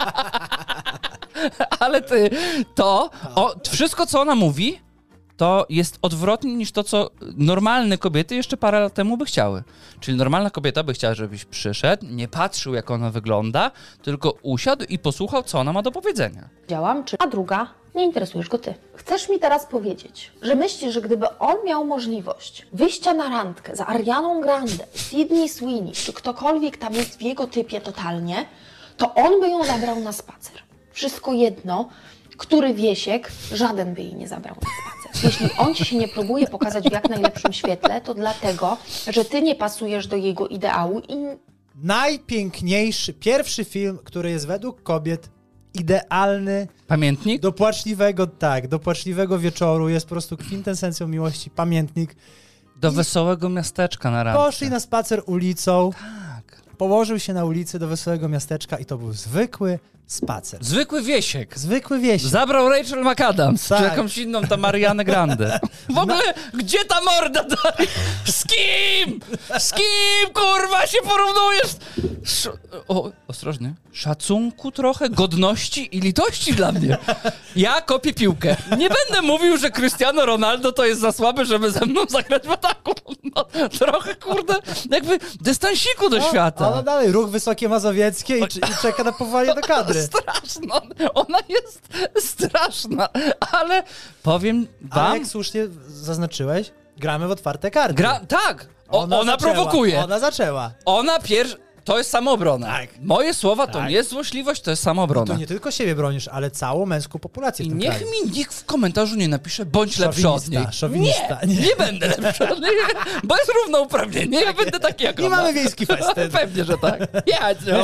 Ale ty, to, o, wszystko co ona mówi, to jest odwrotnie niż to, co normalne kobiety jeszcze parę lat temu by chciały. Czyli normalna kobieta by chciała, żebyś przyszedł, nie patrzył, jak ona wygląda, tylko usiadł i posłuchał, co ona ma do powiedzenia. Działam, czy... A druga, nie interesujesz go ty. Chcesz mi teraz powiedzieć, że myślisz, że gdyby on miał możliwość wyjścia na randkę z Arianą Grande, Sydney Sweeney, czy ktokolwiek tam jest w jego typie totalnie, to on by ją zabrał na spacer. Wszystko jedno, który Wiesiek, żaden by jej nie zabrał na spacer. Jeśli on ci się nie próbuje pokazać w jak najlepszym świetle, to dlatego, że ty nie pasujesz do jego ideału i... Najpiękniejszy, pierwszy film, który jest według kobiet idealny. Pamiętnik? Do płaczliwego, tak, do płaczliwego wieczoru jest po prostu kwintesencją miłości, pamiętnik. Do I wesołego miasteczka na randkę. Poszli na spacer ulicą, tak. Położył się na ulicy do wesołego miasteczka i to był zwykły spacer. Zwykły Wiesiek. Zwykły Wiesiek. Zabrał Rachel McAdams, tak. czy jakąś inną tam Marianę Grande. W ogóle, no. Gdzie ta morda? Z kim? Z kim, kurwa, się porównujesz? Sz o, ostrożnie. Szacunku trochę, godności i litości dla mnie. Ja kopię piłkę. Nie będę mówił, że Cristiano Ronaldo to jest za słaby, żeby ze mną zagrać w ataku. No, trochę, kurde, jakby dystansiku do no, świata. Ale dalej, ruch Wysokie Mazowieckie i, i czeka na powołanie do kadry. Straszna. Ona jest straszna, ale powiem wam... Ale jak słusznie zaznaczyłeś, gramy w otwarte karty. Gra... Tak, o, ona, ona zaczęła, prowokuje. Ona zaczęła. Ona pierwsza... To jest samoobrona. Tak. Moje słowa to tak. nie jest złośliwość, to jest samoobrona. To nie tylko siebie bronisz, ale całą męską populację w I tym niech kraju. mi nikt w komentarzu nie napisze, bądź lepszy od niej. Szowinista. Nie, nie, nie będę lepszy od niej, bo jest równouprawnienie. Ja będę taki jak I ona. mamy wiejski festyn. Pewnie, że tak. Ja cię.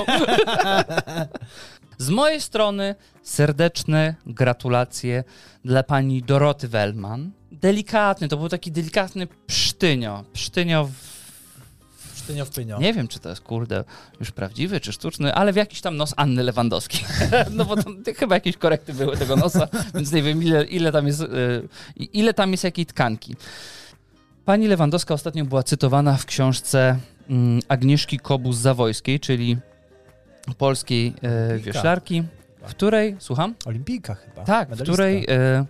Z mojej strony serdeczne gratulacje dla pani Doroty Wellman. Delikatny, to był taki delikatny psztynio. Psztynio w Psztynio w pynio. Nie wiem, czy to jest, kurde, już prawdziwy, czy sztuczny, ale w jakiś tam nos Anny Lewandowskiej. No bo to, chyba jakieś korekty były tego nosa, więc nie wiem, ile, ile, tam jest, yy, ile tam jest jakiej tkanki. Pani Lewandowska ostatnio była cytowana w książce yy, Agnieszki Kobus-Zawojskiej, czyli polskiej yy, wioślarki, w której, słucham? Olimpijka chyba. Tak, medalistka. w której, yy,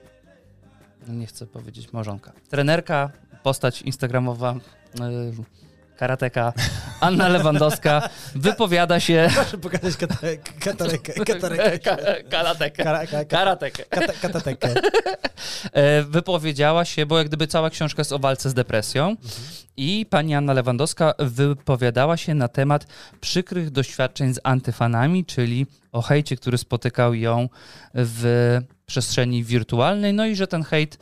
no nie chcę powiedzieć małżonka, trenerka, postać instagramowa, yy, karateka Anna Lewandowska wypowiada się... Proszę pokazać katarekę. Karatekę. Karatekę. Katatekę. Wypowiedziała się, bo jak gdyby cała książka jest o walce z depresją mhm. i pani Anna Lewandowska wypowiadała się na temat przykrych doświadczeń z antyfanami, czyli o hejcie, który spotykał ją w przestrzeni wirtualnej, no i że ten hejt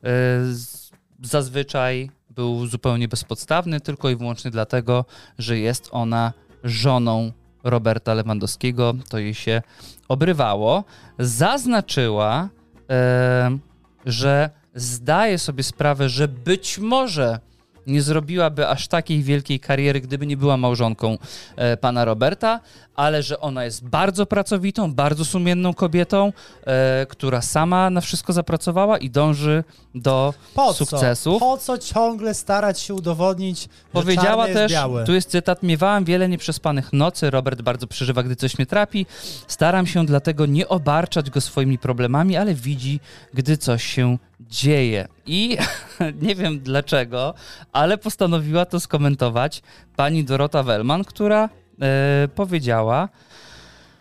zazwyczaj był zupełnie bezpodstawny, tylko i wyłącznie dlatego, że jest ona żoną Roberta Lewandowskiego. To jej się obrywało. Zaznaczyła, e, że zdaje sobie sprawę, że być może nie zrobiłaby aż takiej wielkiej kariery, gdyby nie była małżonką e, pana Roberta, ale że ona jest bardzo pracowitą, bardzo sumienną kobietą, e, która sama na wszystko zapracowała i dąży do po sukcesów. Co? Po co ciągle starać się udowodnić, Powiedziała że też, jest białe? Tu jest cytat, miewałam wiele nieprzespanych nocy, Robert bardzo przeżywa, gdy coś mnie trapi, staram się dlatego nie obarczać go swoimi problemami, ale widzi, gdy coś się dzieje. I nie wiem dlaczego, ale postanowiła to skomentować pani Dorota Wellman, która e, powiedziała,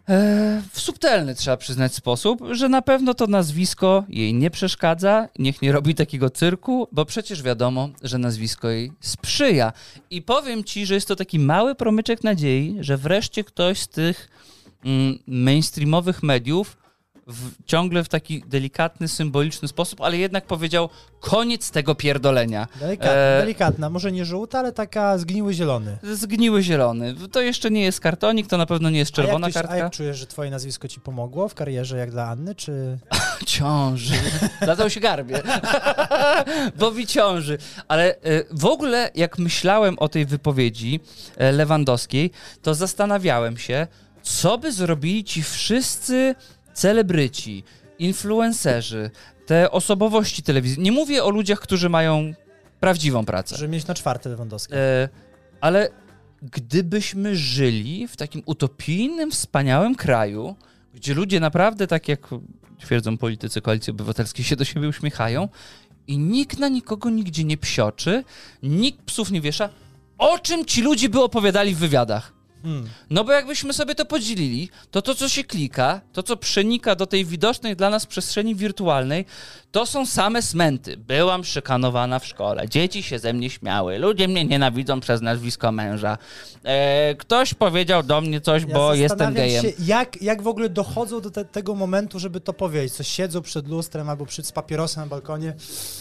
e, w subtelny, trzeba przyznać, sposób, że na pewno to nazwisko jej nie przeszkadza, niech nie robi takiego cyrku, bo przecież wiadomo, że nazwisko jej sprzyja. I powiem ci, że jest to taki mały promyczek nadziei, że wreszcie ktoś z tych mm, mainstreamowych mediów W, ciągle w taki delikatny, symboliczny sposób, ale jednak powiedział koniec tego pierdolenia. Delikatna, e... delikatna, może nie żółta, ale taka zgniły zielony. Zgniły zielony. To jeszcze nie jest kartonik, to na pewno nie jest czerwona a jak kartka. A jak czujesz, że twoje nazwisko ci pomogło w karierze, jak dla Anny, czy... Ciąży. Dlatego się garbię. Bo mi ciąży. Ale w ogóle, jak myślałem o tej wypowiedzi Lewandowskiej, to zastanawiałem się, co by zrobili ci wszyscy celebryci, influencerzy, te osobowości telewizji. Nie mówię o ludziach, którzy mają prawdziwą pracę. Żeby mieć na czwarte Lewandowskie. E, ale gdybyśmy żyli w takim utopijnym, wspaniałym kraju, gdzie ludzie naprawdę, tak jak twierdzą politycy Koalicji Obywatelskiej, się do siebie uśmiechają i nikt na nikogo nigdzie nie psioczy, nikt psów nie wiesza, o czym ci ludzie by opowiadali w wywiadach? Hmm. No bo jakbyśmy sobie to podzielili, to to, co się klika, to, co przenika do tej widocznej dla nas przestrzeni wirtualnej, to są same smęty. Byłam szykanowana w szkole, dzieci się ze mnie śmiały, ludzie mnie nienawidzą przez nazwisko męża, e, ktoś powiedział do mnie coś, ja bo jestem gejem. Się, jak, jak w ogóle dochodzą do te, tego momentu, żeby to powiedzieć, co siedzą przed lustrem albo przed, z papierosem na balkonie.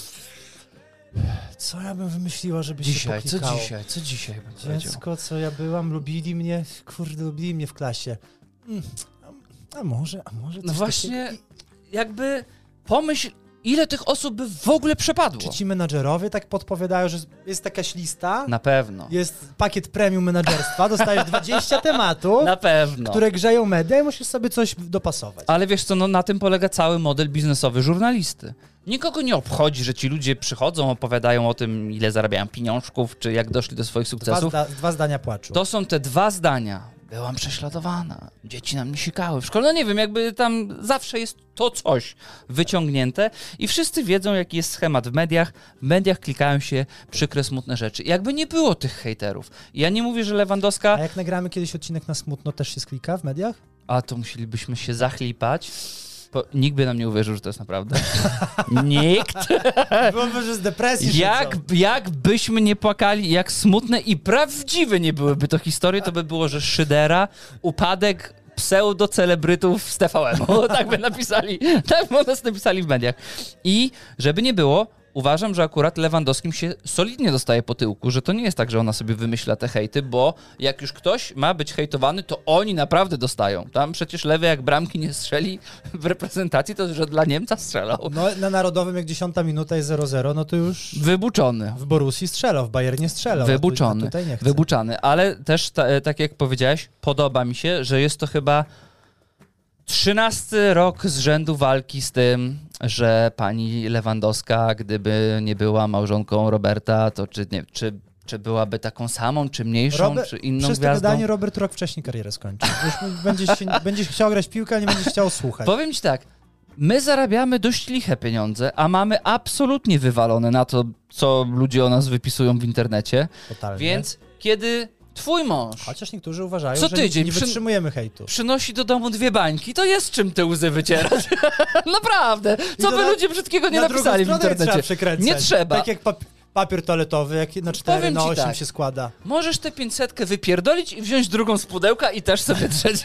Co ja bym wymyśliła, żeby dzisiaj, się poklikało? Co dzisiaj? Co dzisiaj bym powiedział? Dziecko, co ja byłam, lubili mnie, kurde, lubili mnie w klasie. Mm, a, a może, a może... No właśnie, takiego... jakby pomyśl, ile tych osób by w ogóle przepadło. Czy ci menadżerowie tak podpowiadają, że jest jakaś lista? Na pewno. Jest pakiet premium menadżerstwa, dostajesz dwadzieścia tematów, na pewno, które grzeją media i musisz sobie coś dopasować. Ale wiesz co, no na tym polega cały model biznesowy żurnalisty. Nikogo nie obchodzi, że ci ludzie przychodzą, opowiadają o tym, ile zarabiają pieniążków, czy jak doszli do swoich sukcesów. Dwa, zda, dwa zdania płaczu. To są te dwa zdania. Byłam prześladowana, dzieci na mnie sikały w szkole. No nie wiem, jakby tam zawsze jest to coś wyciągnięte i wszyscy wiedzą, jaki jest schemat w mediach. W mediach klikają się przykre, smutne rzeczy. I jakby nie było tych hejterów. Ja nie mówię, że Lewandowska... A jak nagramy kiedyś odcinek na smutno, też się sklika w mediach? A to musielibyśmy się zachlipać. Bo nikt by nam nie uwierzył, że to jest naprawdę. Nikt. Byłoby, że z depresji jak, jak byśmy nie płakali, jak smutne i prawdziwe nie byłyby to historie, to by było, że Szydera, upadek pseudo-celebrytów z T V N-u. Tak by napisali, tak by nas napisali w mediach. I żeby nie było, uważam, że akurat Lewandowskim się solidnie dostaje po tyłku, że to nie jest tak, że ona sobie wymyśla te hejty, bo jak już ktoś ma być hejtowany, to oni naprawdę dostają. Tam przecież Lewy jak bramki nie strzeli w reprezentacji, to że dla Niemca strzelał. No na Narodowym jak dziesiąta minuta jest zero zero, no to już... Wybuczony. W Borussii strzelał, w Bayernie strzelał. Wybuczony. Tutaj nie chcę. Wybuczany, ale też ta, tak jak powiedziałeś, podoba mi się, że jest to chyba trzynasty rok z rzędu walki z tym, że pani Lewandowska, gdyby nie była małżonką Roberta, to czy, nie, czy, czy byłaby taką samą, czy mniejszą, Robert, czy inną przez gwiazdą? Przez to wydanie Robert rok wcześniej karierę skończył. Już będziesz, się, będziesz chciał grać w piłkę, a nie będziesz chciał słuchać. Powiem ci tak, my zarabiamy dość liche pieniądze, a mamy absolutnie wywalone na to, co ludzie o nas wypisują w internecie. Totalnie. Więc kiedy... Twój mąż. Chociaż niektórzy uważają, co tydzień że nie wytrzymujemy hejtu. Przynosi do domu dwie bańki, to jest czym te łzy wycierać. Naprawdę. Co by na, ludzie brzydkiego nie na napisali w internecie? Trzeba nie trzeba. Tak jak pap papier toaletowy, jak na cztery na osiem tak. się składa. Możesz tę pięćsetkę wypierdolić i wziąć drugą z pudełka i też sobie drzeć.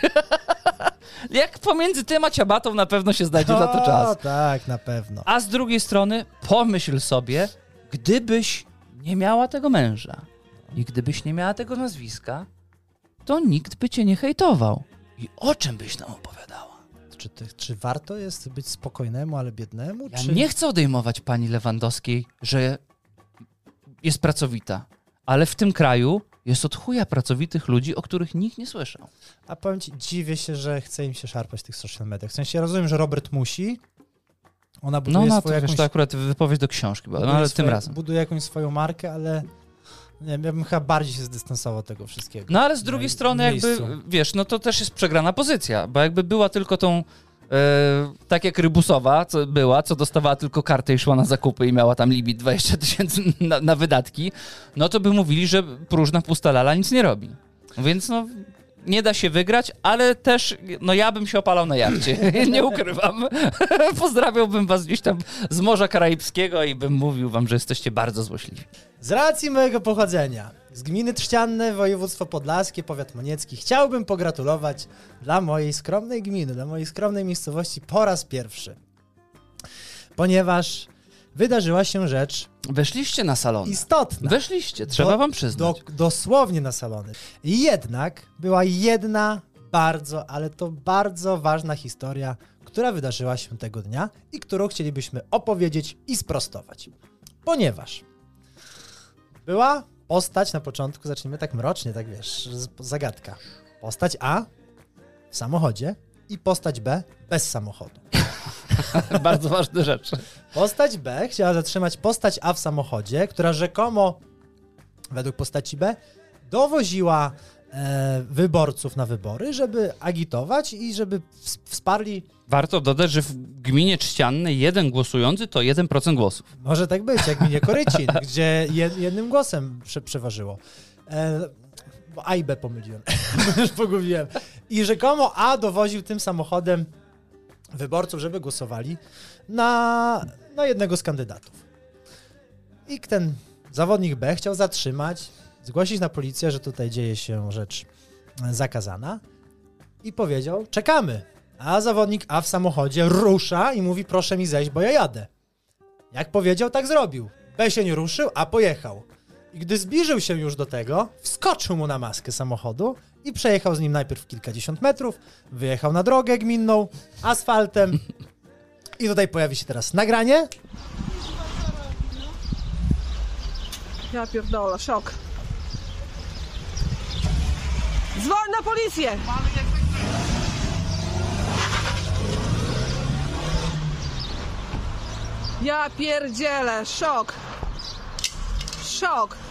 Jak pomiędzy tym a ciabatą na pewno się znajdzie o, na to czas. tak, na pewno. A z drugiej strony pomyśl sobie, gdybyś nie miała tego męża, i gdybyś nie miała tego nazwiska, to nikt by cię nie hejtował. I o czym byś nam opowiadała? Czy, ty, czy warto jest być spokojnemu, ale biednemu? Ja czy... nie chcę odejmować pani Lewandowskiej, że jest pracowita, ale w tym kraju jest od chuja pracowitych ludzi, o których nikt nie słyszał. A powiem ci, dziwię się, że chce im się szarpać w tych social mediach. W sensie ja rozumiem, że Robert musi. Ona buduje no, no swoją to, jakąś... wiesz, to akurat wypowiedź do książki, no, ale swoje, tym razem. Buduje jakąś swoją markę, ale... Nie wiem, ja bym chyba bardziej się zdystansował od tego wszystkiego. No ale z drugiej strony miejscu. jakby, wiesz, no to też jest przegrana pozycja, bo jakby była tylko tą, e, tak jak Rybusowa co była, co dostawała tylko kartę i szła na zakupy i miała tam limit dwadzieścia tysięcy na, na wydatki, no to by mówili, że próżna pusta lala nic nie robi. Więc no, nie da się wygrać, ale też, no ja bym się opalał na jachcie, nie ukrywam. Pozdrawiałbym was gdzieś tam z Morza Karaibskiego i bym mówił wam, że jesteście bardzo złośliwi. Z racji mojego pochodzenia, z gminy Trzcianne, województwo podlaskie, powiat moniecki, chciałbym pogratulować dla mojej skromnej gminy, dla mojej skromnej miejscowości po raz pierwszy. Ponieważ wydarzyła się rzecz Weszliście na salony. istotna. Weszliście, trzeba Do- wam przyznać. Do, dosłownie na salony. I jednak była jedna bardzo, ale to bardzo ważna historia, która wydarzyła się tego dnia i którą chcielibyśmy opowiedzieć i sprostować. Ponieważ była postać na początku, zacznijmy tak mrocznie, tak wiesz, z- zagadka. Postać A w samochodzie i postać B bez samochodu. Bardzo ważne rzeczy. Postać B chciała zatrzymać postać A w samochodzie, która rzekomo, według postaci B, dowoziła e, wyborców na wybory, żeby agitować i żeby ws- wsparli. Warto dodać, że w gminie Trzciannej jeden głosujący to jeden procent głosów. Może tak być, jak minie Korycin, gdzie jed, jednym głosem prze, przeważyło. E, bo A i B pomyliłem. Już pogubiłem. I rzekomo A dowoził tym samochodem wyborców, żeby głosowali na, na jednego z kandydatów. I ten zawodnik B chciał zatrzymać, zgłosić na policję, że tutaj dzieje się rzecz zakazana i powiedział, czekamy. A zawodnik A w samochodzie rusza i mówi, proszę mi zejść, bo ja jadę. Jak powiedział, tak zrobił. B się nie ruszył, a pojechał. I gdy zbliżył się już do tego, wskoczył mu na maskę samochodu i przejechał z nim najpierw kilkadziesiąt metrów, wyjechał na drogę gminną, asfaltem. I tutaj pojawi się teraz nagranie. Ja pierdolę, szok. Dzwoń na policję! Ja pierdzielę, szok. Szok.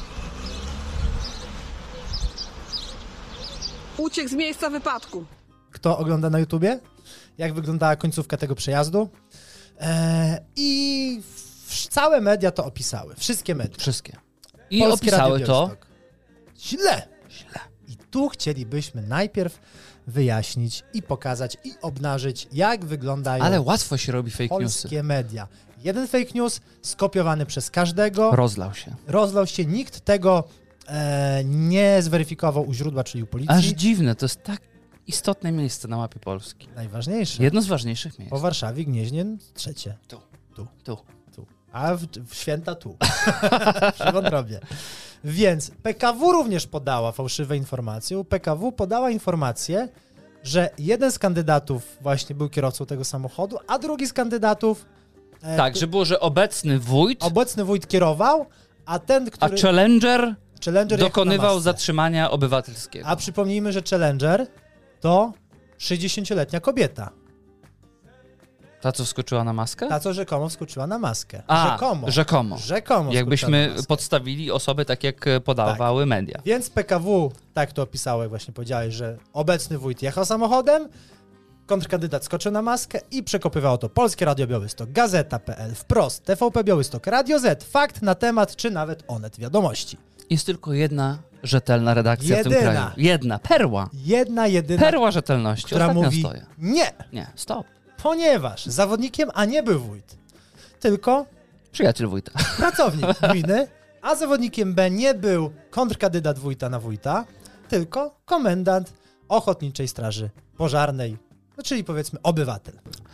Uciekł z miejsca wypadku. Kto ogląda na YouTubie, jak wyglądała końcówka tego przejazdu. Eee, I w, całe media to opisały. Wszystkie media. Wszystkie. I Polskie Radio opisały to Białystok. Źle. źle. I tu chcielibyśmy najpierw wyjaśnić i pokazać i obnażyć, jak wyglądają Ale łatwo się robi fake newsy. polskie media. Jeden fake news skopiowany przez każdego, Rozlał się. rozlał się, nikt tego e, nie zweryfikował u źródła, czyli u policji. Aż dziwne, to jest tak istotne miejsce na mapie Polski. Najważniejsze. Jedno z ważniejszych miejsc. Po Warszawie, Gnieźnie, trzecie. Tu. Tu. Tu. Tu. A w, w święta tu. Przy wątrobie. Więc P K W również podała fałszywe informacje. P K W podała informację, że jeden z kandydatów właśnie był kierowcą tego samochodu, a drugi z kandydatów e, Tak, że było, że obecny wójt, obecny wójt kierował, a ten, a który Challenger Challenger jechał na dokonywał masce. zatrzymania obywatelskiego. A przypomnijmy, że Challenger to sześćdziesięcioletnia kobieta. Ta, co wskoczyła na maskę? Ta, co rzekomo wskoczyła na maskę. A, rzekomo. rzekomo. Rzekomo Jakbyśmy wskoczyła na maskę. podstawili osoby tak, jak podawały media. Więc P K W tak to opisało, jak właśnie powiedziałeś, że obecny wójt jechał samochodem, kontrkandydat skoczył na maskę i przekopywało to Polskie Radio Białystok, Gazeta kropka pe el, Wprost, T V P Białystok, Radio Z, Fakt na temat, czy nawet Onet Wiadomości. Jest tylko jedna rzetelna redakcja w tym Jedyna. kraju. Jedna. Perła. Jedna, jedyna, Perła rzetelności. która Ostatnio mówi stoję. nie, Nie, stop. ponieważ zawodnikiem A nie był wójt, tylko Przyjaciel wójta. pracownik gminy, a zawodnikiem B nie był kontrkandydat wójta na wójta, tylko komendant Ochotniczej Straży Pożarnej, no czyli powiedzmy obywatel.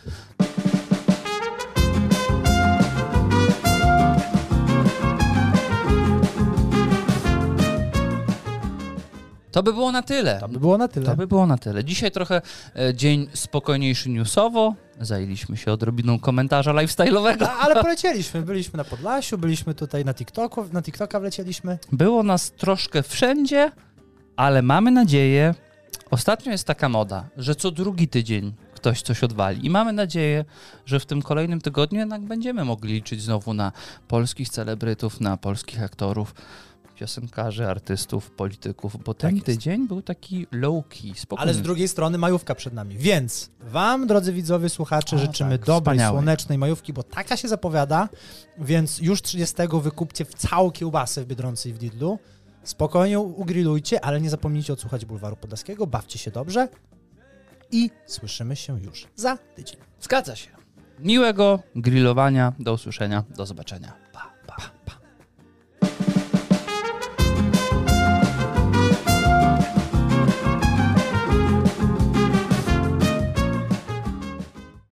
To by było na tyle. To by było na tyle. To by było na tyle. Dzisiaj trochę e, dzień spokojniejszy newsowo. Zajęliśmy się odrobiną komentarza lifestyle'owego. A, ale polecieliśmy, byliśmy na Podlasiu, byliśmy tutaj na TikToku, na TikToka wlecieliśmy. Było nas troszkę wszędzie, ale mamy nadzieję, ostatnio jest taka moda, że co drugi tydzień ktoś coś odwali i mamy nadzieję, że w tym kolejnym tygodniu jednak będziemy mogli liczyć znowu na polskich celebrytów, na polskich aktorów, piosenkarzy, artystów, polityków, bo ten Tak jest. tydzień był taki low-key, spokojny. Ale z drugiej strony majówka przed nami, więc wam, drodzy widzowie, słuchacze, O, życzymy tak, dobrej, wspaniałej. słonecznej majówki, bo taka się zapowiada, więc już trzydziestego wykupcie w całą kiełbasę w Biedronce i w Lidlu. Spokojnie ugrillujcie, ale nie zapomnijcie odsłuchać Bulwaru Podlaskiego, bawcie się dobrze i słyszymy się już za tydzień. Zgadza się. Miłego grillowania, do usłyszenia, do zobaczenia. Pa.